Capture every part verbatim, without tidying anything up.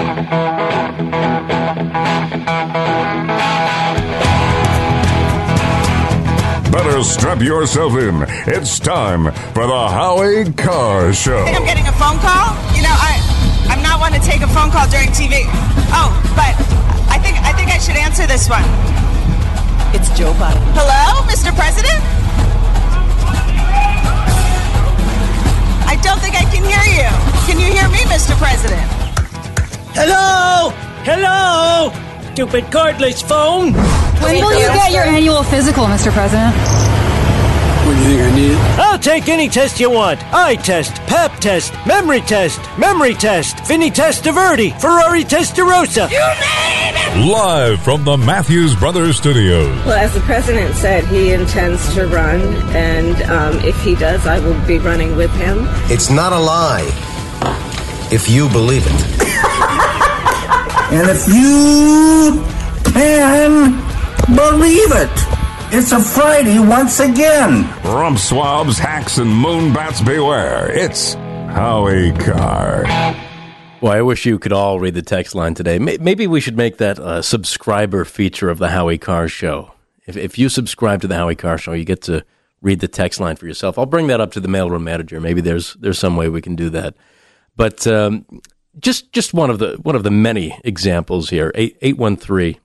Better strap yourself in. It's time for the Howie Carr Show. I think I'm getting a phone call. You know, I, I'm not one to take a phone call during T V. Oh, but I think I think I should answer this one. It's Joe Biden. Hello, Mister President? I don't think I can hear you. Can you hear me, Mister President? Hello? Hello? Stupid cordless phone. When will you get your annual physical, Mister President? What do you think I need? I'll take any test you want. Eye test, pap test, memory test, memory test, Vinny Testaverde, Ferrari Testarossa. You name it! Live from the Matthews Brothers Studios. Well, as the president said, he intends to run, and um, if he does, I will be running with him. It's not a lie, if you believe it. And if you can believe it, it's a Friday once again. Rump swabs, hacks, and moonbats beware. It's Howie Carr. Well, I wish you could all read the text line today. Maybe we should make that a subscriber feature of the Howie Carr Show. If, if you subscribe to the Howie Carr Show, you get to read the text line for yourself. I'll bring that up to the mailroom manager. Maybe there's there's some way we can do that. But um, just just one of the one of the many examples here. Eight eight one three.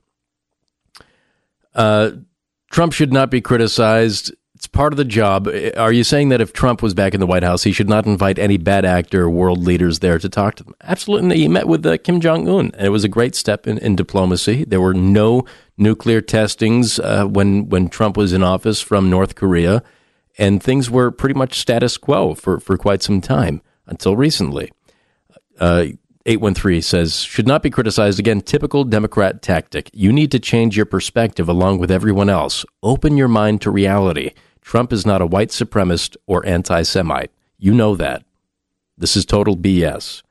Uh, Trump should not be criticized. It's part of the job. Are you saying that if Trump was back in the White House, he should not invite any bad actor or world leaders there to talk to them? Absolutely. He met with uh, Kim Jong-un, and it was a great step in, in diplomacy. There were no nuclear testings uh, when, when Trump was in office from North Korea, and things were pretty much status quo for, for quite some time, until recently. Uh, eight one three says, should not be criticized. Again, typical Democrat tactic. You need to change your perspective along with everyone else. Open your mind to reality. Trump is not a white supremacist or anti-Semite. You know that. This is total B S.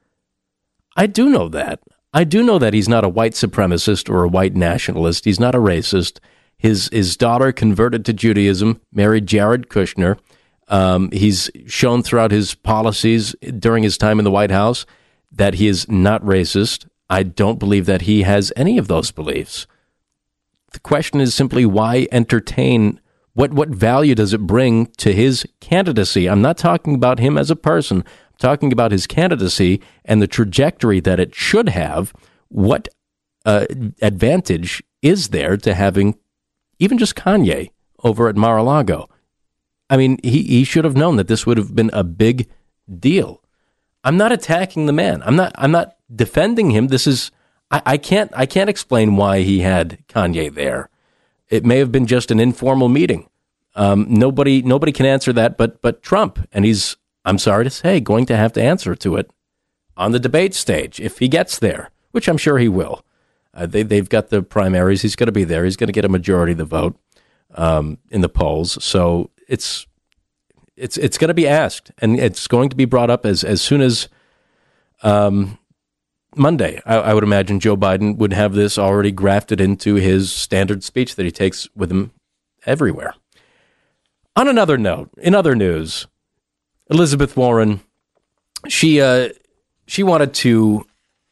I do know that. I do know that he's not a white supremacist or a white nationalist. He's not a racist. His his daughter converted to Judaism, married Jared Kushner. Um, he's shown throughout his policies during his time in the White House that he is not racist. I don't believe that he has any of those beliefs. The question is simply why entertain, what, what value does it bring to his candidacy? I'm not talking about him as a person. I'm talking about his candidacy and the trajectory that it should have. What uh, advantage is there to having even just Kanye over at Mar-a-Lago? I mean, he, he should have known that this would have been a big deal. I'm not attacking the man. I'm not. I'm not defending him. This is. I, I can't. I can't explain why he had Kanye there. It may have been just an informal meeting. Um, nobody. Nobody can answer that. But but Trump, and he's. I'm sorry to say, going to have to answer to it on the debate stage if he gets there, which I'm sure he will. Uh, they they've got the primaries. He's going to be there. He's going to get a majority of the vote um, in the polls. So it's. It's it's going to be asked, and it's going to be brought up as, as soon as um, Monday. I, I would imagine Joe Biden would have this already grafted into his standard speech that he takes with him everywhere. On another note, in other news, Elizabeth Warren, she uh, she wanted to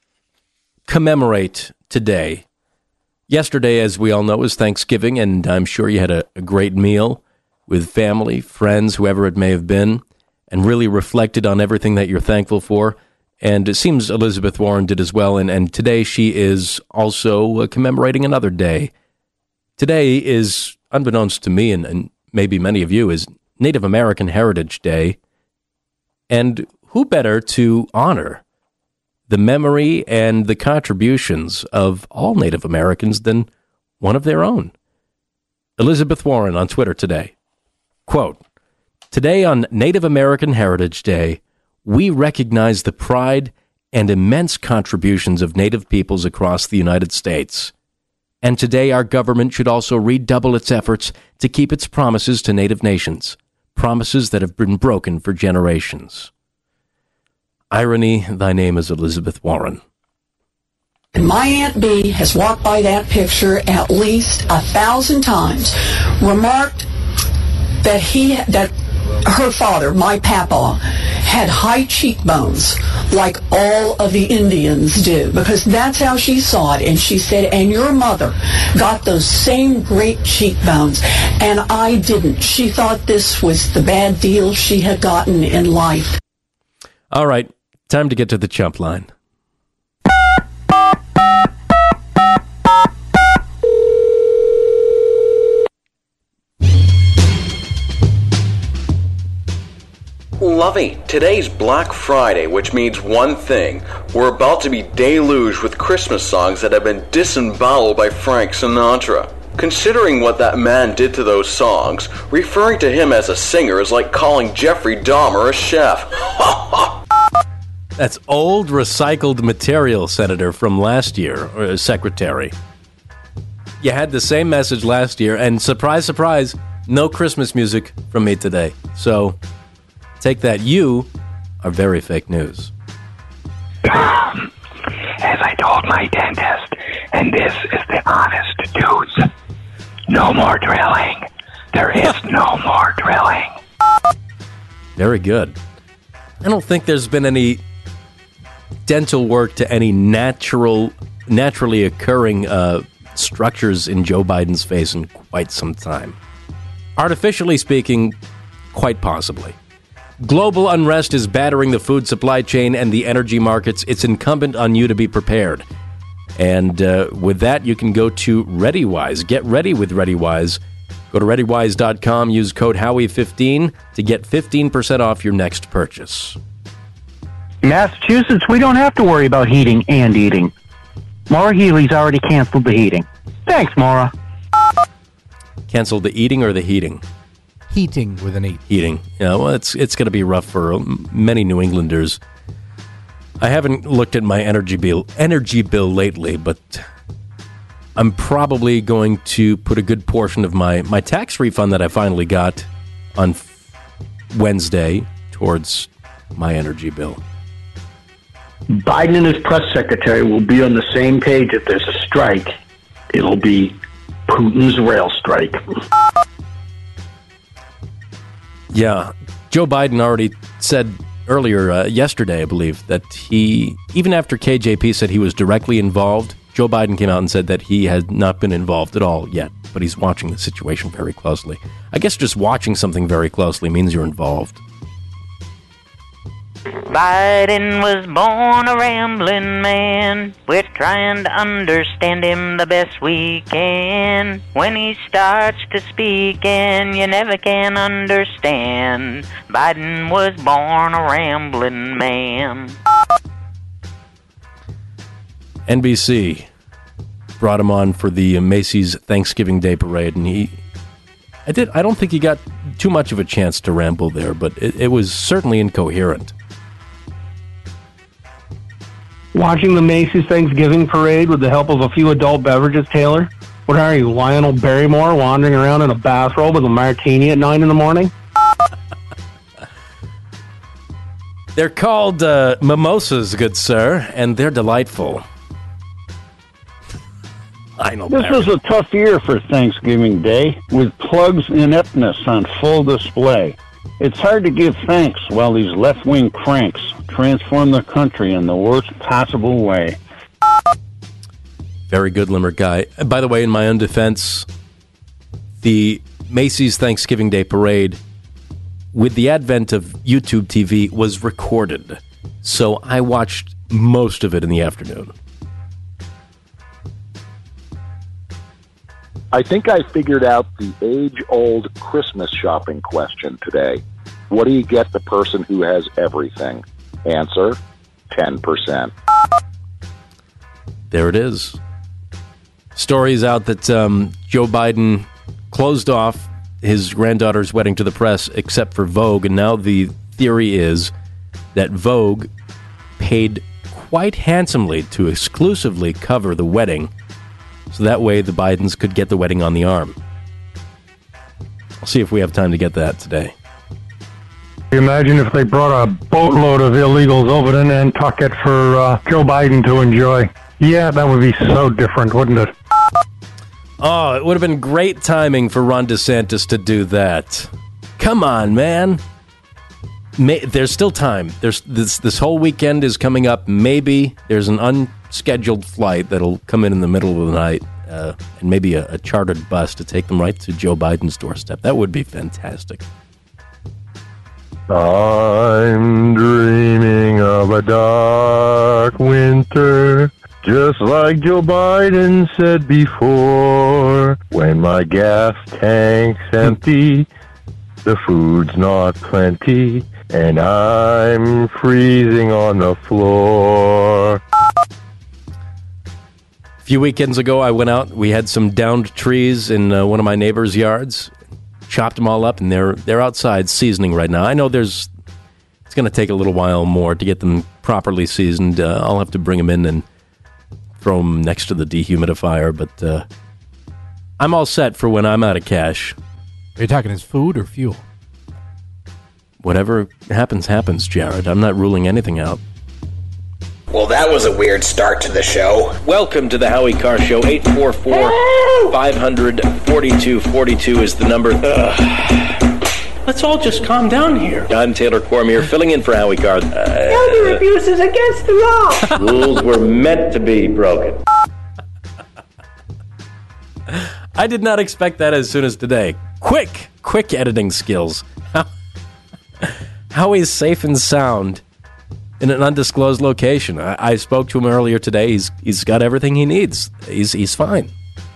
commemorate today. Yesterday, as we all know, was Thanksgiving, and I'm sure you had a, a great meal with family, friends, whoever it may have been, and really reflected on everything that you're thankful for. And it seems Elizabeth Warren did as well. And, and today she is also uh, commemorating another day. Today is, unbeknownst to me and, and maybe many of you, is Native American Heritage Day. And who better to honor the memory and the contributions of all Native Americans than one of their own? Elizabeth Warren on Twitter today. Quote, today on Native American Heritage Day, we recognize the pride and immense contributions of Native peoples across the United States. And today our government should also redouble its efforts to keep its promises to Native nations, promises that have been broken for generations. Irony, thy name is Elizabeth Warren. And my Aunt Bee has walked by that picture at least a thousand times, remarked that he that her father, my papa, had high cheekbones like all of the Indians do, because that's how she saw it. And she said, and your mother got those same great cheekbones, and I didn't. She thought this was the bad deal she had gotten in life. All right, time to get to the chump line. Lovey, today's Black Friday, which means one thing. We're about to be deluged with Christmas songs that have been disemboweled by Frank Sinatra. Considering what that man did to those songs, referring to him as a singer is like calling Jeffrey Dahmer a chef. That's old recycled material, Senator, from last year, or Secretary. You had the same message last year, and surprise, surprise, no Christmas music from me today. So, take that. You are very fake news. As I told my dentist, and this is the honest truth, no more drilling. There is no more drilling. Very good. I don't think there's been any dental work to any natural, naturally occurring uh, structures in Joe Biden's face in quite some time. Artificially speaking, quite possibly. Global unrest is battering the food supply chain and the energy markets. It's incumbent on you to be prepared. And uh, with that, you can go to ReadyWise. Get ready with ReadyWise. Go to ready wise dot com. Use code Howie fifteen to get fifteen percent off your next purchase. Massachusetts, we don't have to worry about heating and eating. Maura Healey's already canceled the heating. Thanks, Maura. Canceled the eating or the heating? Heating with an E. Heating. Yeah, well, it's it's going to be rough for many New Englanders. I haven't looked at my energy bill energy bill lately, but I'm probably going to put a good portion of my, my tax refund that I finally got on f- Wednesday towards my energy bill. Biden and his press secretary will be on the same page if there's a strike. It'll be Putin's rail strike. Yeah, Joe Biden already said earlier, uh, yesterday, I believe, that he, even after K J P said he was directly involved, Joe Biden came out and said that he had not been involved at all yet, but he's watching the situation very closely. I guess just watching something very closely means you're involved. Biden was born a rambling man. We're trying to understand him the best we can. When he starts to speak and you never can understand, Biden was born a rambling man. N B C brought him on for the Macy's Thanksgiving Day Parade, and he, I did. I don't think he got too much of a chance to ramble there, but it, it was certainly incoherent. Watching the Macy's Thanksgiving Parade with the help of a few adult beverages, Taylor? What are you, Lionel Barrymore, wandering around in a bathrobe with a martini at nine in the morning? They're called uh, mimosas, good sir, and they're delightful. Lionel This Barrymore. is a tough year for Thanksgiving Day, with Plug's ineptness on full display. It's hard to give thanks while these left-wing cranks transform the country in the worst possible way. Very good, Limerick guy. By the way, in my own defense, the Macy's Thanksgiving Day Parade, with the advent of YouTube T V, was recorded. So I watched most of it in the afternoon. I think I figured out the age-old Christmas shopping question today. What do you get the person who has everything? Answer, ten percent. There it is. Stories out that um, Joe Biden closed off his granddaughter's wedding to the press except for Vogue, and now the theory is that Vogue paid quite handsomely to exclusively cover the wedding, so that way the Bidens could get the wedding on the arm. I'll see if we have time to get that today. Imagine if they brought a boatload of illegals over to Nantucket for uh, Joe Biden to enjoy. Yeah, that would be so different, wouldn't it? Oh, it would have been great timing for Ron DeSantis to do that. Come on, man. May, there's still time. There's this this whole weekend is coming up. Maybe there's an unscheduled flight that'll come in in the middle of the night, uh, and maybe a, a chartered bus to take them right to Joe Biden's doorstep. That would be fantastic. I'm dreaming of a dark winter, just like Joe Biden said before. When my gas tank's empty, the food's not plenty, and I'm freezing on the floor. A few weekends ago, I went out. We had some downed trees in uh, one of my neighbor's yards. Chopped them all up, and they're they're outside seasoning right now. I know there's it's going to take a little while more to get them properly seasoned. Uh, I'll have to bring them in and throw them next to the dehumidifier, but uh, I'm all set for when I'm out of cash. Are you talking as food or fuel? Whatever happens, happens, Jared. I'm not ruling anything out. Well, that was a weird start to the show. Welcome to the Howie Carr Show. eight four four, five hundred, forty-two forty-two is the number. Ugh. Let's all just calm down here. I'm Taylor Cormier, filling in for Howie Carr. Uh, Elder abuse is against the law. Rules were meant to be broken. I did not expect that as soon as today. Quick, quick editing skills. Howie's safe and sound in an undisclosed location. I, I spoke to him earlier today. He's he's got everything he needs. He's he's fine.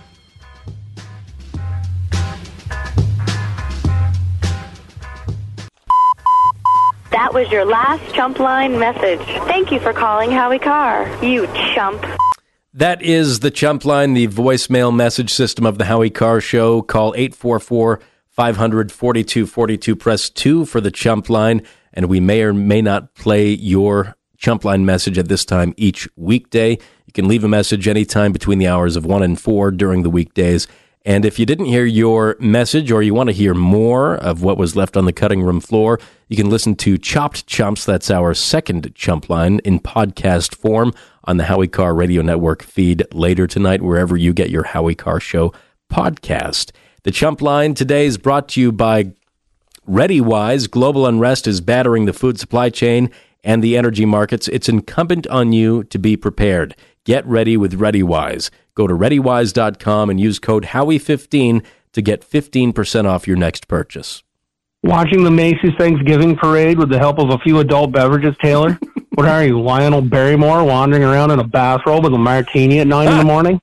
That was your last chump line message. Thank you for calling Howie Carr, you chump. That is the chump line, the voicemail message system of the Howie Carr Show. Call eight four four, five hundred, forty-two forty-two. Press two for the chump line, and we may or may not play your chump line message at this time each weekday. You can leave a message anytime between the hours of one and four during the weekdays. And if you didn't hear your message or you want to hear more of what was left on the cutting room floor, you can listen to Chopped Chumps. That's our second chump line in podcast form on the Howie Carr Radio Network feed later tonight, wherever you get your Howie Carr Show podcast. The chump line today is brought to you by ReadyWise. Global unrest is battering the food supply chain and the energy markets. It's incumbent on you to be prepared. Get ready with ReadyWise. Go to ready wise dot com and use code Howie fifteen to get fifteen percent off your next purchase. Watching the Macy's Thanksgiving parade with the help of a few adult beverages, Taylor? What are you, Lionel Barrymore, wandering around in a bathrobe with a martini at nine in the morning?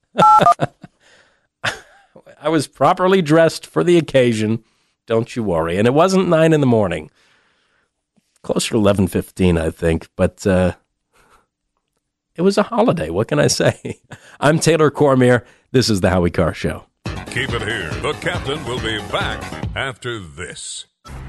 I was properly dressed for the occasion, don't you worry. And it wasn't nine in the morning. Closer to eleven fifteen, I think. But uh, it was a holiday. What can I say? I'm Taylor Cormier. This is the Howie Carr Show. Keep it here. The captain will be back after this.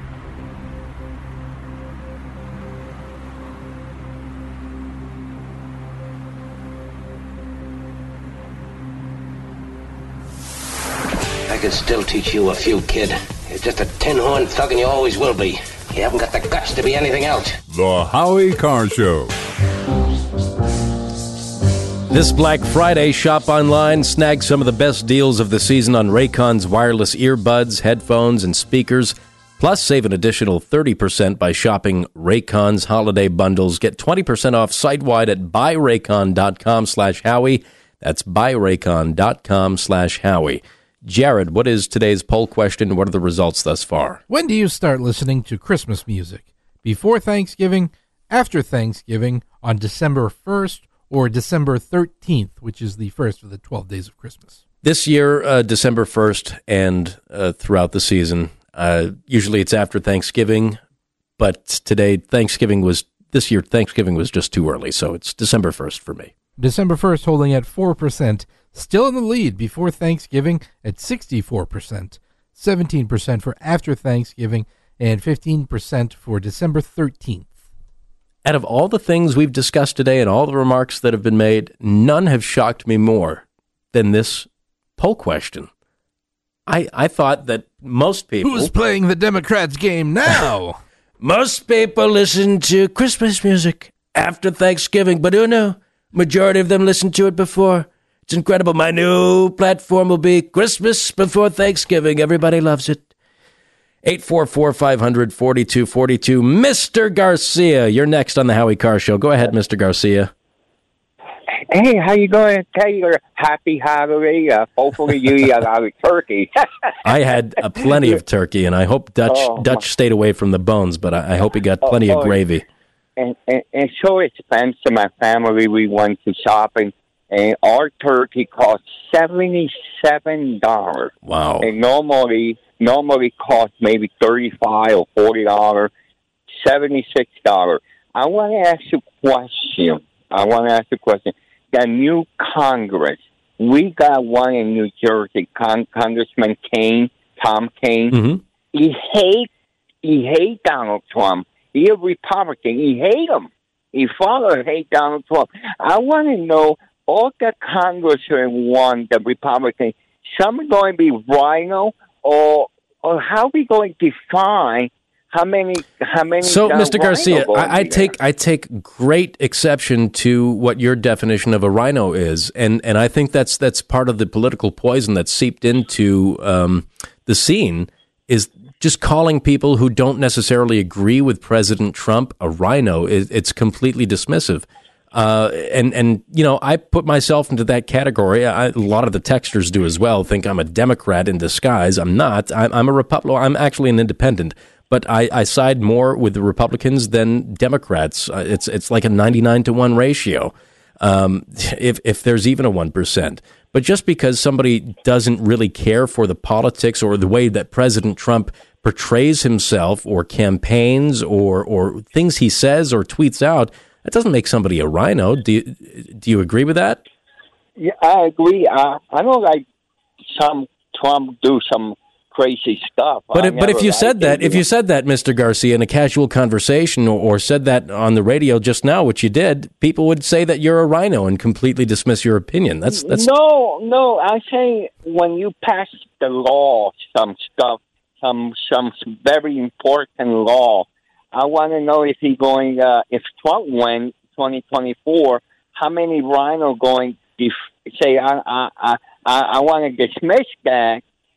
I could still teach you a few, kid. You're just a tin-horn thug and you always will be. You haven't got the guts to be anything else. The Howie Carr Show. This Black Friday, shop online, snag some of the best deals of the season on Raycon's wireless earbuds, headphones, and speakers. Plus, save an additional thirty percent by shopping Raycon's holiday bundles. Get twenty percent off site-wide at buy raycon dot com slash Howie. That's buy raycon dot com slash Howie. Jared, what is today's poll question? What are the results thus far? When do you start listening to Christmas music? Before Thanksgiving, after Thanksgiving, on December first, or December thirteenth, which is the first of the twelve days of Christmas? This year, uh, December first and uh, throughout the season. Uh, usually it's after Thanksgiving, but today Thanksgiving was, this year Thanksgiving was just too early, so it's December first for me. December first holding at four percent, still in the lead before Thanksgiving at sixty-four percent, seventeen percent for after Thanksgiving, and fifteen percent for December thirteenth. Out of all the things we've discussed today and all the remarks that have been made, none have shocked me more than this poll question. I I thought that most people... Who's playing the Democrats' game now? Most people listen to Christmas music after Thanksgiving, but who knew? Majority of them listened to it before. It's incredible. My new platform will be Christmas before Thanksgiving. Everybody loves it. eight four four, five hundred, forty-two forty-two. Mister Garcia, you're next on the Howie Carr Show. Go ahead, Mister Garcia. Hey, how you going, Taylor? Happy holiday. Uh, hopefully you got out of turkey. I had uh, plenty of turkey, and I hope Dutch oh, Dutch stayed away from the bones, but I, I hope he got plenty oh, of gravy. And, and, and so expensive. My family, we went to shopping, and our turkey cost seventy-seven dollars. Wow. And normally, normally costs maybe thirty-five dollars or forty dollars, seventy-six dollars. I want to ask you a question. I want to ask you a question. The new Congress, we got one in New Jersey, Con- Congressman Kaine, Tom Kaine. Mm-hmm. He hate, he hate Donald Trump. He a Republican. He hate him. He father hate Donald Trump. I want to know, all the congressmen won, the Republicans, some are going to be rhino, or or how are we going to define how many how many So, uh, Mister Garcia, rhino I, I there? take I take great exception to what your definition of a rhino is, and and I think that's that's part of the political poison that's seeped into um, the scene, is just calling people who don't necessarily agree with President Trump a rhino. It, it's completely dismissive. Uh, and, and, you know, I put myself into that category. I, a lot of the texters do as well, think I'm a Democrat in disguise. I'm not. I'm, I'm a Republican. I'm actually an independent, but I, I side more with the Republicans than Democrats. Uh, It's, it's like a ninety-nine to one ratio. Um, if, if there's even a one percent, but just because somebody doesn't really care for the politics or the way that President Trump portrays himself or campaigns or, or things he says or tweets out, that doesn't make somebody a rhino. Do you, do you agree with that? Yeah, I agree. Uh, I don't like some Trump do some crazy stuff. But I if, but if never you said liked that, it. if you said that, Mister Garcia, in a casual conversation, or, or said that on the radio just now, which you did, people would say that you're a rhino and completely dismiss your opinion. That's that's No, no. I say when you pass the law, some stuff, some some very important law. I want to know if he going, uh, if Trump wins twenty twenty-four, how many rhino going to say, I, I, I, I want to dismiss that,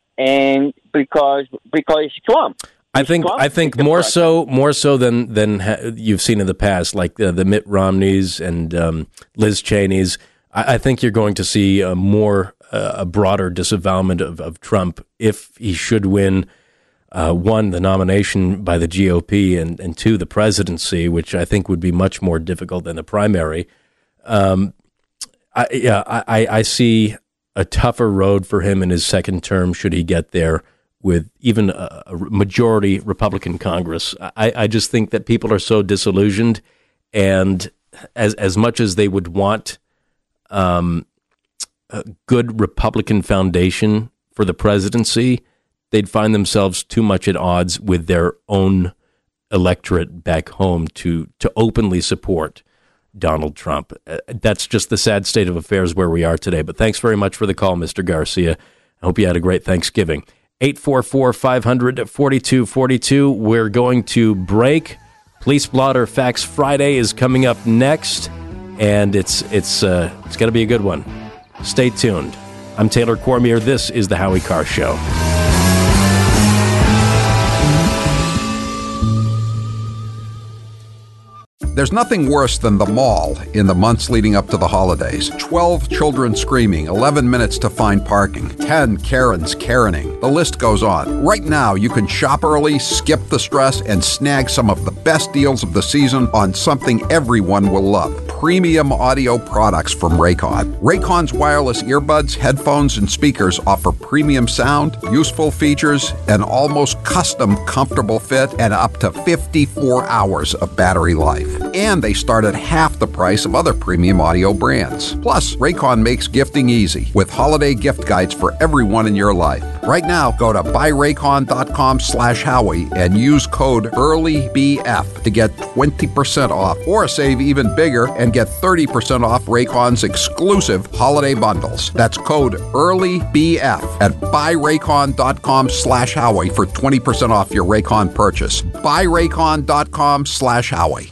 and because because it's Trump. I think Trump I think more so more so than than ha- you've seen in the past, like uh, the Mitt Romneys and um, Liz Cheney's. I, I think you're going to see a more uh, a broader disavowalment of, of Trump if he should win. Uh, one, the nomination by the G O P, and, and two, the presidency, which I think would be much more difficult than the primary. Um, I, yeah, I, I see a tougher road for him in his second term should he get there with even a, a majority Republican Congress. I, I just think that people are so disillusioned, and as as much as they would want um, a good Republican foundation for the presidency, they'd find themselves too much at odds with their own electorate back home to to openly support Donald Trump. Uh, that's just the sad state of affairs where we are today. But thanks very much for the call, Mister Garcia. I hope you had a great Thanksgiving. eight four four, five hundred, forty-two forty-two. We're going to break. Police Blotter Facts Friday is coming up next, and it's it's uh, it's going to be a good one. Stay tuned. I'm Taylor Cormier. This is the Howie Carr Show. There's nothing worse than the mall in the months leading up to the holidays. twelve children screaming, eleven minutes to find parking, ten Karens Karening. The list goes on. Right now, you can shop early, skip the stress, and snag some of the best deals of the season on something everyone will love. Premium audio products from Raycon. Raycon's wireless earbuds, headphones, and speakers offer premium sound, useful features, an almost custom comfortable fit, and up to fifty-four hours of battery life. And they start at half the price of other premium audio brands. Plus, Raycon makes gifting easy with holiday gift guides for everyone in your life. Right now, go to buyraycon.com slash Howie and use code EARLYBF to get twenty percent off, or save even bigger and get thirty percent off Raycon's exclusive holiday bundles. That's code EARLYBF at buyraycon.com slash Howie for twenty percent off your Raycon purchase. buyraycon.com slash Howie.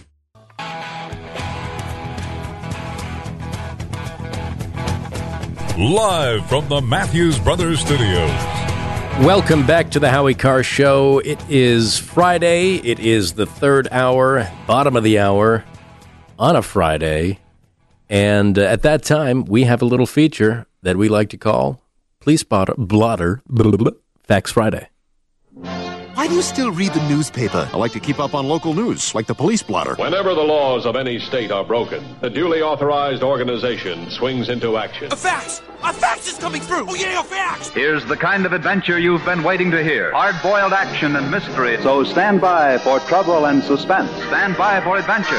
Live from the Matthews Brothers Studios, Welcome back to the Howie Carr Show. It is Friday. It is the third hour, bottom of the hour, on a Friday. And uh, at that time, we have a little feature that we like to call Police Blotter, blotter blah, blah, blah, Facts Friday. Why do you still read the newspaper? I like to keep up on local news, like the Police Blotter. Whenever the laws of any state are broken, the duly authorized organization swings into action. A fax! A fax is coming through! Oh, yeah, a fax! Here's the kind of adventure you've been waiting to hear. Hard-boiled action and mystery. So stand by for trouble and suspense. Stand by for adventure.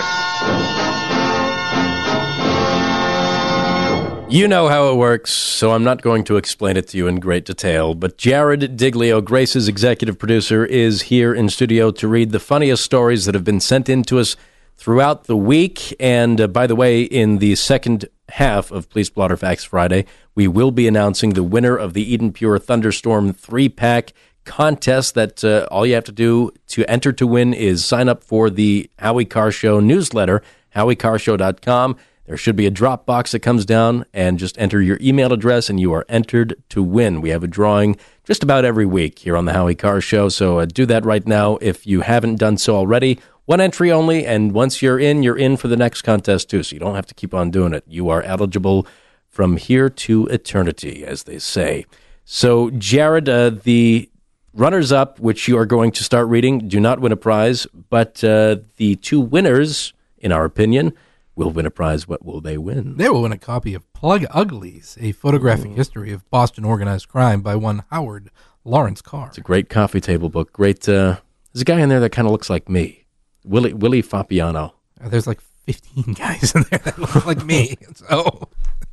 You know how it works, so I'm not going to explain it to you in great detail, but Jared Diglio, Grace's executive producer, is here in studio to read the funniest stories that have been sent in to us throughout the week. And uh, by the way, in the second half of Police Blotter Facts Friday, we will be announcing the winner of the Eden Pure Thunderstorm three-pack contest that uh, all you have to do to enter to win is sign up for the Howie Carr Show newsletter, howie carr show dot com. There should be a drop box that comes down, and just enter your email address, and you are entered to win. We have a drawing just about every week here on the Howie Carr Show, so uh, do that right now if you haven't done so already. One entry only, and once you're in, you're in for the next contest, too, so you don't have to keep on doing it. You are eligible from here to eternity, as they say. So, Jared, uh, the runners-up, which you are going to start reading, do not win a prize, but uh, the two winners, in our opinion, will win a prize. What will they win? They will win a copy of Plug Uglies, a photographic Ooh. history of Boston organized crime by one Howard Lawrence Carr. It's a great coffee table book. Great. Uh, there's a guy in there that kind of looks like me, Willie Willie Fapiano. Uh, there's like fifteen guys in there that look like me. So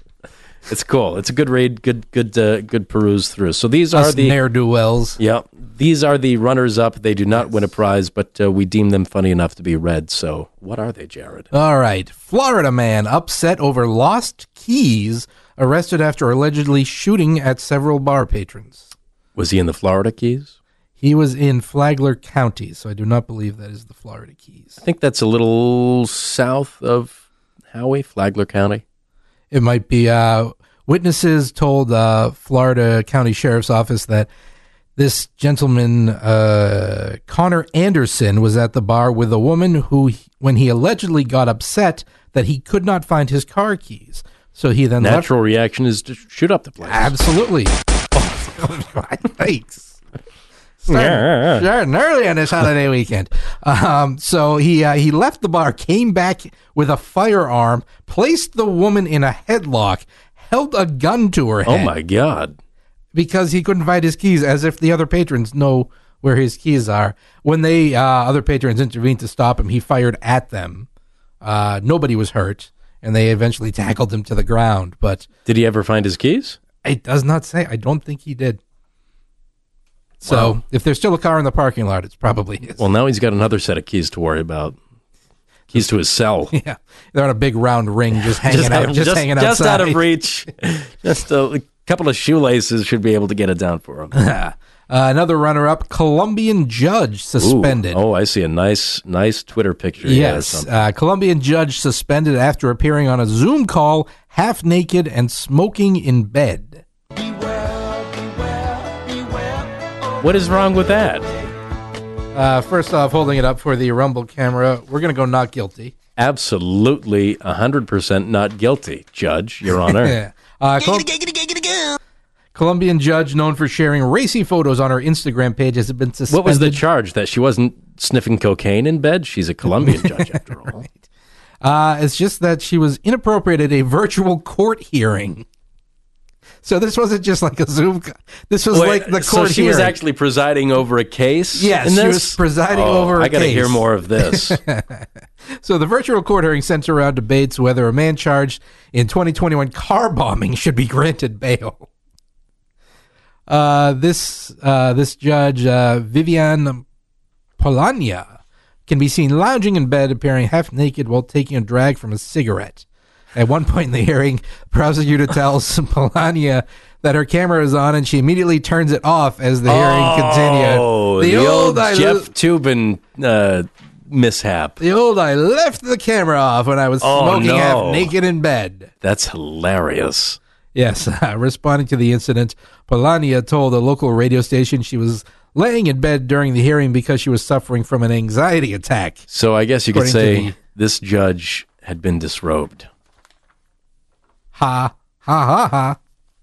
it's cool. It's a good read. Good good uh, good peruse through. So these Us are the ne'er-do-wells. Yeah. These are the runners-up. They do not yes. win a prize, but uh, we deem them funny enough to be read. So what are they, Jared? All right. Florida man upset over lost keys, arrested after allegedly shooting at several bar patrons. Was he in the Florida Keys? He was in Flagler County, so I do not believe that is the Florida Keys. I think that's a little south of Howie, Flagler County. It might be. Uh, witnesses told uh, Florida County Sheriff's Office that this gentleman, uh, Connor Anderson, was at the bar with a woman who, when he allegedly got upset that he could not find his car keys. So he then Natural left. reaction is to shoot up the place. Absolutely. Oh, thanks. Starting, starting early on this holiday weekend. Um, so he uh, he left the bar, came back with a firearm, placed the woman in a headlock, held a gun to her head. Oh, my God. Because he couldn't find his keys, as if the other patrons know where his keys are. When they uh, other patrons intervened to stop him, he fired at them. Uh, nobody was hurt, and they eventually tackled him to the ground. But did he ever find his keys? It does not say. I don't think he did. So Wow. if there's still a car in the parking lot, it's probably his. Well, now he's got another set of keys to worry about. Keys to his cell. Yeah, they're on a big round ring, just hanging just, out, just, just hanging just outside. out of reach. Just a couple of shoelaces should be able to get it down for him. uh, another runner-up, Colombian judge suspended. Ooh. Oh, I see a nice, nice Twitter picture. Yes, uh, Colombian judge suspended after appearing on a Zoom call, half naked and smoking in bed. What is wrong with that? Uh, first off, holding it up for the Rumble camera, we're going to go not guilty. Absolutely, one hundred percent not guilty, Judge, Your Honor. yeah. uh, Col- Colombian judge known for sharing racy photos on her Instagram page has been suspended. What was the charge? That she wasn't sniffing cocaine in bed? She's a Colombian judge, after all. Right. Uh, it's just that she was inappropriate at a virtual court hearing. So this wasn't just like a Zoom. This was Wait, like the court So she hearing. was actually presiding over a case? Yes, in this? she was presiding oh, over a I gotta case. hear more of this. So the virtual court hearing centers around debates whether a man charged in twenty twenty-one car bombing should be granted bail. Uh, this uh, this judge, uh, Vivian Polania, can be seen lounging in bed, appearing half naked while taking a drag from a cigarette. At one point in the hearing, the prosecutor tells Polania that her camera is on, and she immediately turns it off as the hearing oh, continued. The, the old, old Jeff l- Toobin uh, mishap. The old I left the camera off when I was oh, smoking no. half naked in bed. That's hilarious. Yes, uh, responding to the incident, Polania told a local radio station she was laying in bed during the hearing because she was suffering from an anxiety attack. So I guess you could According say to the- this judge had been disrobed. Ha, ha, ha, ha.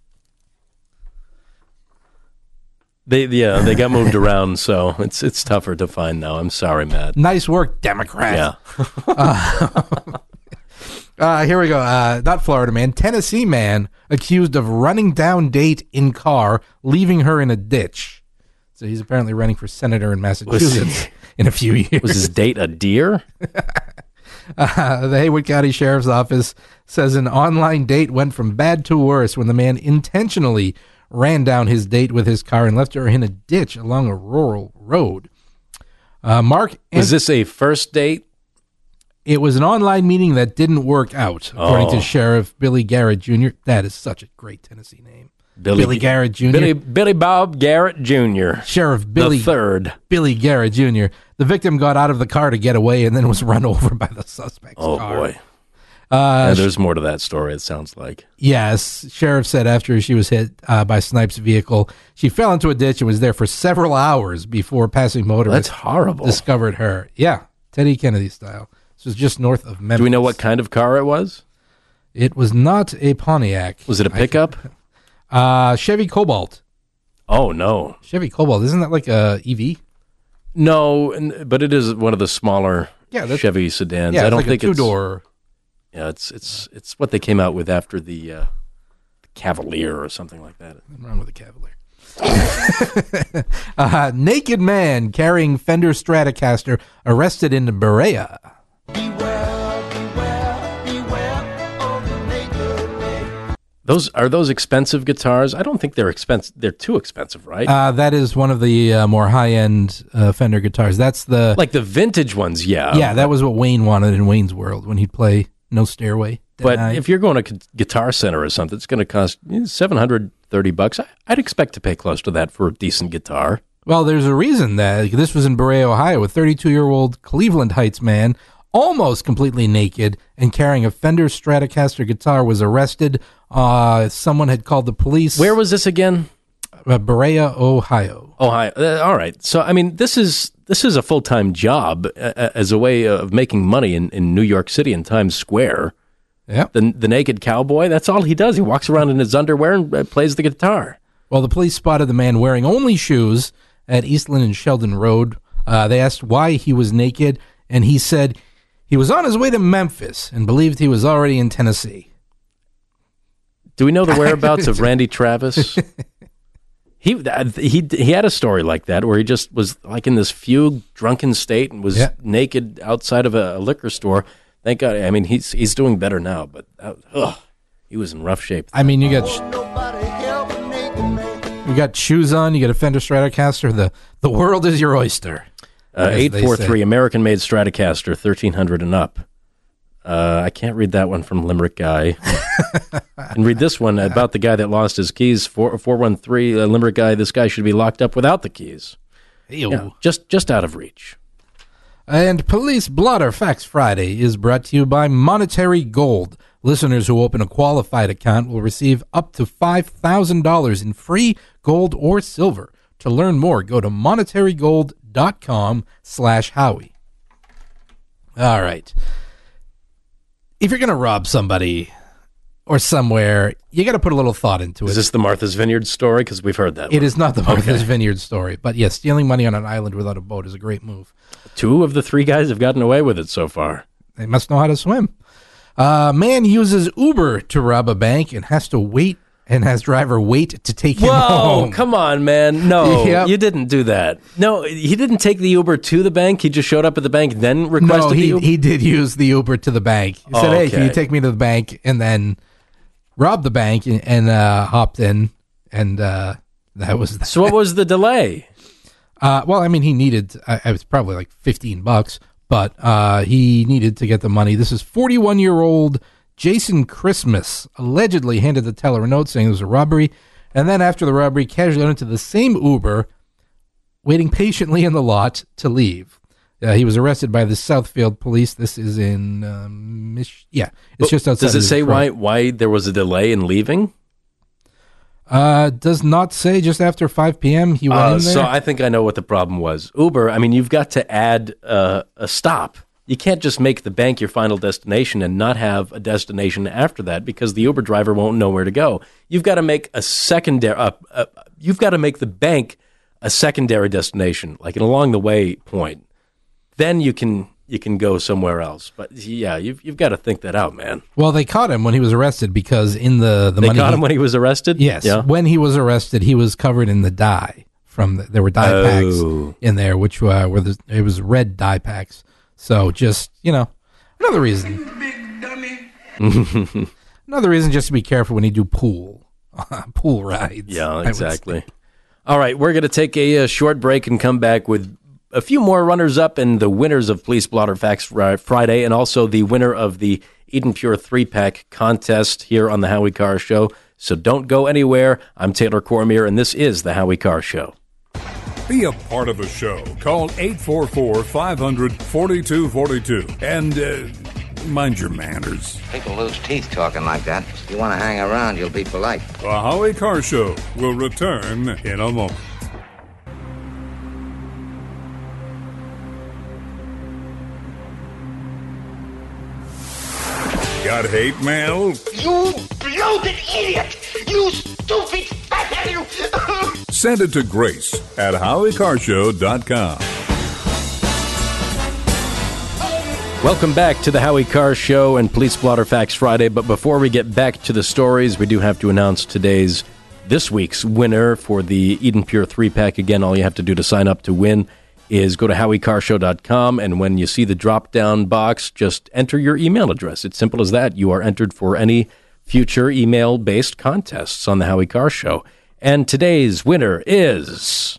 They yeah they got moved around, so it's it's tougher to find now. I'm sorry, Matt. Nice work, Democrat. Yeah. uh, uh, here we go. Uh, not Florida man. Tennessee man accused of running down date in car, leaving her in a ditch. So he's apparently running for senator in Massachusetts in a few years. Was his date a deer? Uh, the Haywood County Sheriff's Office says an online date went from bad to worse when the man intentionally ran down his date with his car and left her in a ditch along a rural road. Uh, Mark, Was this a first date? It was an online meeting that didn't work out, according Oh. to Sheriff Billy Garrett Junior That is such a great Tennessee name. Billy Garrett Junior Billy Billy Bob Garrett Junior Sheriff Billy the third. Billy Garrett Junior The victim got out of the car to get away and then was run over by the suspect's Oh car. boy. Uh, Yeah, there's more to that story, it sounds like. Yes, sheriff said after she was hit uh, by Snipes' vehicle, she fell into a ditch and was there for several hours before passing motorists. That's horrible. Discovered her. Yeah, Teddy Kennedy style. This was just north of Memphis. Do we know what kind of car it was? It was not a Pontiac. Was it a pickup? Uh, Chevy Cobalt. Oh, no. Chevy Cobalt. Isn't that like a E V? No, n- but it is one of the smaller Yeah, that's- Chevy sedans. yeah, I it's don't like a think two-door. It's, yeah, it's it's it's what they came out with after the uh, Cavalier or something like that. Nothing wrong with the Cavalier. uh, naked man carrying Fender Stratocaster arrested in Berea. Those are those expensive guitars? I don't think they're expensive. They're too expensive, right? Uh, that is one of the uh, more high-end uh, Fender guitars. That's the like the vintage ones, yeah. yeah. That was what Wayne wanted in Wayne's World when he'd play No Stairway. But Denied. if you're going to Guitar Center or something, it's going to cost seven hundred thirty bucks. I, I'd expect to pay close to that for a decent guitar. Well, there's a reason that this was in Berea, Ohio. A thirty-two-year-old Cleveland Heights man, almost completely naked and carrying a Fender Stratocaster guitar, was arrested. Uh, someone had called the police. Where was this again? Uh, Berea, Ohio. Ohio. Uh, all right. So, I mean, this is this is a full time job uh, as a way of making money in, in New York City in Times Square. Yeah. The the naked cowboy. That's all he does. He walks around in his underwear and uh, plays the guitar. Well, the police spotted the man wearing only shoes at Eastland and Sheldon Road. Uh, they asked why he was naked, and he said he was on his way to Memphis and believed he was already in Tennessee. Do we know the whereabouts of Randy Travis? He he he had a story like that where he just was like in this fugue, drunken state and was Yeah. naked outside of a, a liquor store. Thank God. I mean, he's he's doing better now, but uh, ugh, he was in rough shape. I mean, you got sh- you got shoes on, you got a Fender Stratocaster. The the world is your oyster. Uh, as eight they four say. three American-made Stratocaster, thirteen hundred and up. Uh, I can't read that one from Limerick Guy. And read this one about the guy that lost his keys. four one three uh, Limerick Guy. This guy should be locked up without the keys. Ew. Yeah, just just out of reach. And Police Blotter Facts Friday is brought to you by Monetary Gold. Listeners who open a qualified account will receive up to five thousand dollars in free gold or silver. To learn more, go to monetarygold.com slash Howie. All right. If you're going to rob somebody or somewhere, you got to put a little thought into it. Is this the Martha's Vineyard story? Because we've heard that It one. is not the Martha's Okay. Vineyard story. But yes, stealing money on an island without a boat is a great move. Two of the three guys have gotten away with it so far. They must know how to swim. Uh, man uses Uber to rob a bank and has to wait and has driver wait to take him Whoa, home. come on, man. No, Yep. you didn't do that. No, he didn't take the Uber to the bank. He just showed up at the bank, then requested No, he, the Uber. he did use the Uber to the bank. He said, Oh, hey, can you okay. take me to the bank? And then robbed the bank and, and uh, hopped in. And uh, that was that. So what was the delay? Uh, well, I mean, he needed, uh, it was probably like fifteen bucks, but uh, he needed to get the money. This is forty-one-year-old Jason Christmas allegedly handed the teller a note saying it was a robbery, and then after the robbery, casually went into the same Uber, waiting patiently in the lot to leave. Uh, he was arrested by the Southfield police. This is in, um, Mich- yeah, it's just outside. Does it of say Detroit. why why there was a delay in leaving? Uh, does not say just after five p.m. he went Uh, in there. so I think I know what the problem was. Uber, I mean, you've got to add uh, a stop. You can't just make the bank your final destination and not have a destination after that because the Uber driver won't know where to go. You've got to make a secondary. Uh, uh, you've got to make the bank a secondary destination, like an along the way point. Then you can you can go somewhere else. But yeah, you've you've got to think that out, man. Well, they caught him when he was arrested because in the, the they money caught he, him when he was arrested? Yes. Yeah. When he was arrested, he was covered in the dye from the, there were dye Oh. packs in there, which uh, were the, it was red dye packs. So just, you know, another reason. Another reason just to be careful when you do pool pool rides. Yeah, I would exactly. All right, we're going to take a, a short break and come back with a few more runners-up and the winners of Police Blotter Facts Fri- Friday, and also the winner of the Eden Pure three-pack contest here on the Howie Carr Show. So don't go anywhere. I'm Taylor Cormier, and this is the Howie Carr Show. Be a part of the show. Call eight four four, five hundred, forty-two forty-two. And uh, mind your manners. People lose teeth talking like that. If you want to hang around, you'll be polite. The Howie Carr Show will return in a moment. Got hate mail? You bloated idiot! You stupid fat you! Send it to Grace at howie carr show dot com. Welcome back to the Howie Carr Show and Police Blotter Facts Friday. But before we get back to the stories, we do have to announce today's, this week's winner for the Eden Pure three-pack. Again, all you have to do to sign up to win is go to howie carr show dot com, and when you see the drop-down box, just enter your email address. It's simple as that. You are entered for any future email-based contests on the Howie Carr Show. And today's winner is...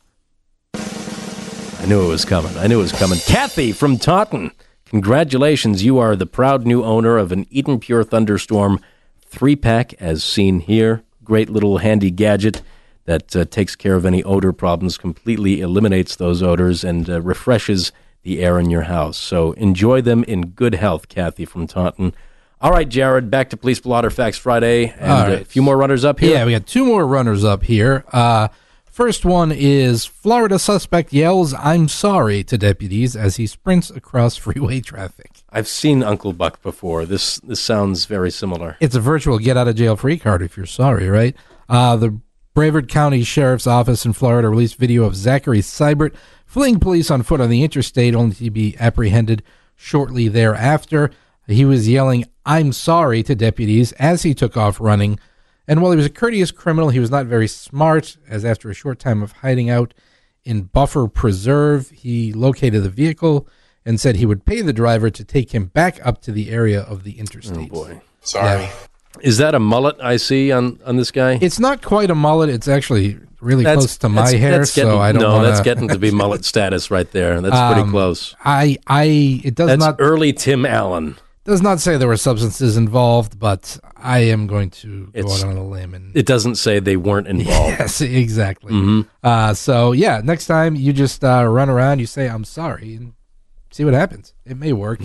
I knew it was coming. I knew it was coming. Kathy from Taunton. Congratulations. You are the proud new owner of an Eden Pure Thunderstorm three-pack, as seen here. Great little handy gadget that uh, takes care of any odor problems, completely eliminates those odors, and uh, refreshes the air in your house. So enjoy them in good health, Kathy from Taunton. All right, Jared, back to Police Blotter Facts Friday. And All right. uh, a few more runners up here. Yeah, we got two more runners up here. Uh, first one is Florida suspect yells, "I'm sorry," to deputies as he sprints across freeway traffic. I've seen Uncle Buck before. This this sounds very similar. It's a virtual get-out-of-jail-free card if you're sorry, right? Uh, the Brevard County Sheriff's Office in Florida released video of Zachary Seibert fleeing police on foot on the interstate, only to be apprehended shortly thereafter. He was yelling, "I'm sorry," to deputies as he took off running. And while he was a courteous criminal, he was not very smart, as after a short time of hiding out in Buffer Preserve, he located the vehicle and said he would pay the driver to take him back up to the area of the interstate. Oh, boy. Sorry. Yeah. Is that a mullet I see on, on this guy? It's not quite a mullet. It's actually really That's- close to my that's- hair, that's getting- so I don't No, wanna... that's getting to be mullet status right there. That's pretty Um, close. I, I, it does That's not early Tim Allen. does not say there were substances involved, but I am going to go It's- out on a limb and It doesn't say they weren't involved. yes, exactly. Mhm. Uh, so yeah, next time you just uh, run around, you say "I'm sorry" and see what happens. It may work.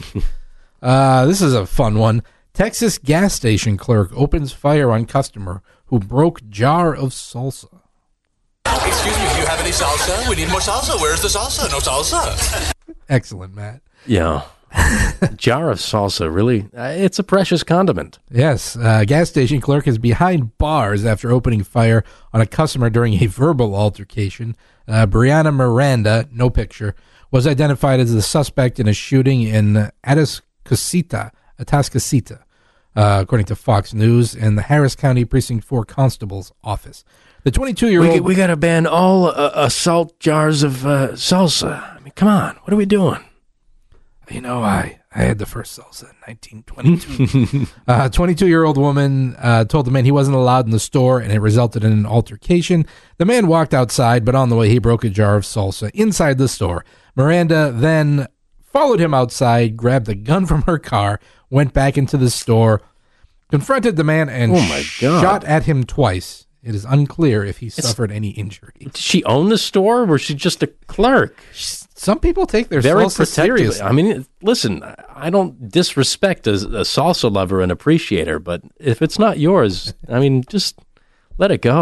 uh, this is a fun one. Texas gas station clerk opens fire on customer who broke jar of salsa. Excuse me, do you have any salsa? We need more salsa. Where's the salsa? No salsa. Excellent, Matt. Yeah. Jar of salsa, really? Uh, It's a precious condiment. Yes, uh, gas station clerk is behind bars after opening fire on a customer during a verbal altercation. Uh, Brianna Miranda, no picture, was identified as the suspect in a shooting in Atascocita, Atascocita, uh, according to Fox News, and the Harris County Precinct four Constable's office. The twenty-two-year-old... We, we got to ban all uh, assault jars of uh, salsa. I mean, come on. What are we doing? You know, I, I had the first salsa in nineteen twenty-two. A uh, twenty-two-year-old woman uh, told the man he wasn't allowed in the store, and it resulted in an altercation. The man walked outside, but on the way, he broke a jar of salsa inside the store. Miranda then followed him outside, grabbed a gun from her car, went back into the store, confronted the man, and Oh, my God. shot at him twice. It is unclear if he suffered any injury. Did she own the store, or was she just a clerk? Some people take their Very salsa protectively. seriously. I mean, listen, I don't disrespect a, a salsa lover and appreciator, but if it's not yours, I mean, just let it go.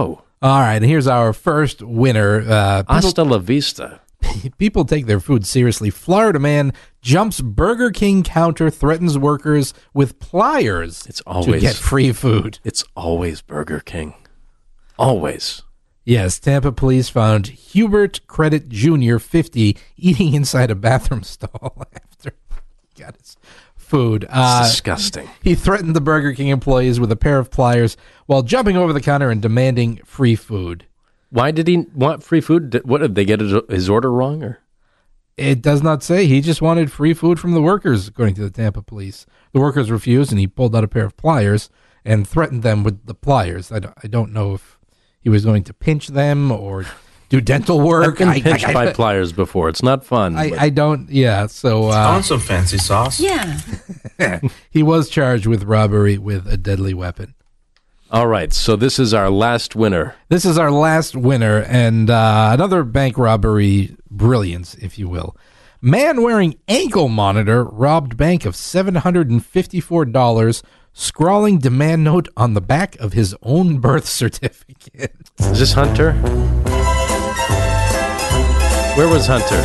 All right, and here's our first winner. Uh, people, Hasta la vista. People take their food seriously. Florida man jumps Burger King counter, threatens workers with pliers It's always to get free food. It's always Burger King. Always. Yes, Tampa police found Hubert Credit Junior, fifty, eating inside a bathroom stall after he got his food. Uh, disgusting. He threatened the Burger King employees with a pair of pliers while jumping over the counter and demanding free food. Why did he want free food? Did, what, did they get his, his order wrong? Or It does not say. He just wanted free food from the workers, according to the Tampa police. The workers refused, and he pulled out a pair of pliers and threatened them with the pliers. I don't, I don't know if he was going to pinch them or do dental work. I've been I, pinched I, by I, pliers before. It's not fun. I, but- I don't, yeah, so... Uh, I want some fancy sauce. Yeah. he was charged with robbery with a deadly weapon. All right, so this is our last winner. This is our last winner, and uh, another bank robbery brilliance, if you will. Man wearing ankle monitor robbed bank of seven hundred fifty-four dollars, scrawling demand note on the back of his own birth certificate. Is this Hunter? Where was Hunter?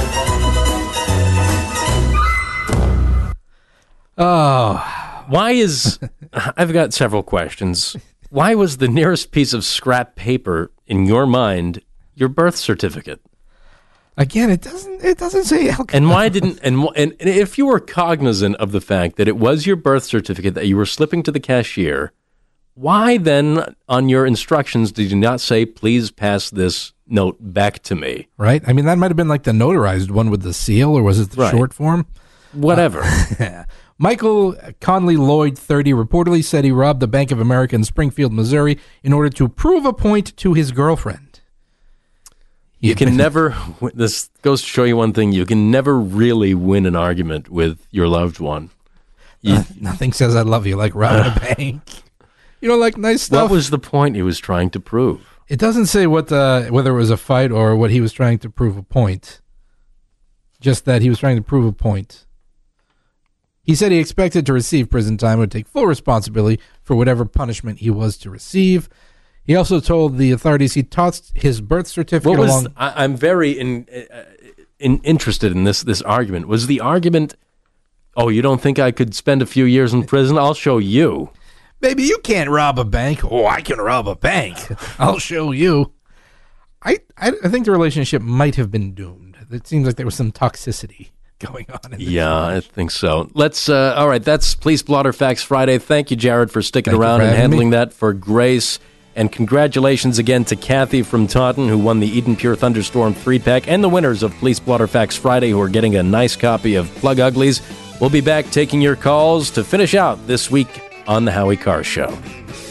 Oh. Why is... I've got several questions. Why was the nearest piece of scrap paper, in your mind, your birth certificate? Again, it doesn't it doesn't say alcohol. And why didn't... And, and and if you were cognizant of the fact that it was your birth certificate that you were slipping to the cashier, why then, on your instructions, did you not say, please pass this note back to me? Right? I mean, that might have been like the notarized one with the seal, or was it the Right. short form? Whatever. Uh, Michael Conley Lloyd, thirty, reportedly said he robbed the Bank of America in Springfield, Missouri, in order to prove a point to his girlfriend. You can never, this goes to show you one thing, you can never really win an argument with your loved one. You, Uh, nothing says I love you like robbing a bank. You don't like nice stuff? What was the point he was trying to prove? It doesn't say what the, whether it was a fight or what he was trying to prove a point. Just that he was trying to prove a point. He said he expected to receive prison time and would take full responsibility for whatever punishment he was to receive. He also told the authorities he tossed his birth certificate What was, along... I, I'm very in, uh, in, interested in this, this argument. Was the argument, oh, you don't think I could spend a few years in prison? I'll show you. Maybe you can't rob a bank. Oh, I can rob a bank. I'll show you. I, I I think the relationship might have been doomed. It seems like there was some toxicity going on. In Yeah, I think so. Let's, uh, all right, that's Police Blotter Facts Friday. Thank you, Jared, for sticking Thank you around for and having handling me. that for Grace. And congratulations again to Kathy from Taunton, who won the Eden Pure Thunderstorm three-pack, and the winners of Police Blotter Facts Friday, who are getting a nice copy of Plug Uglies. We'll be back taking your calls to finish out this week on The Howie Carr Show.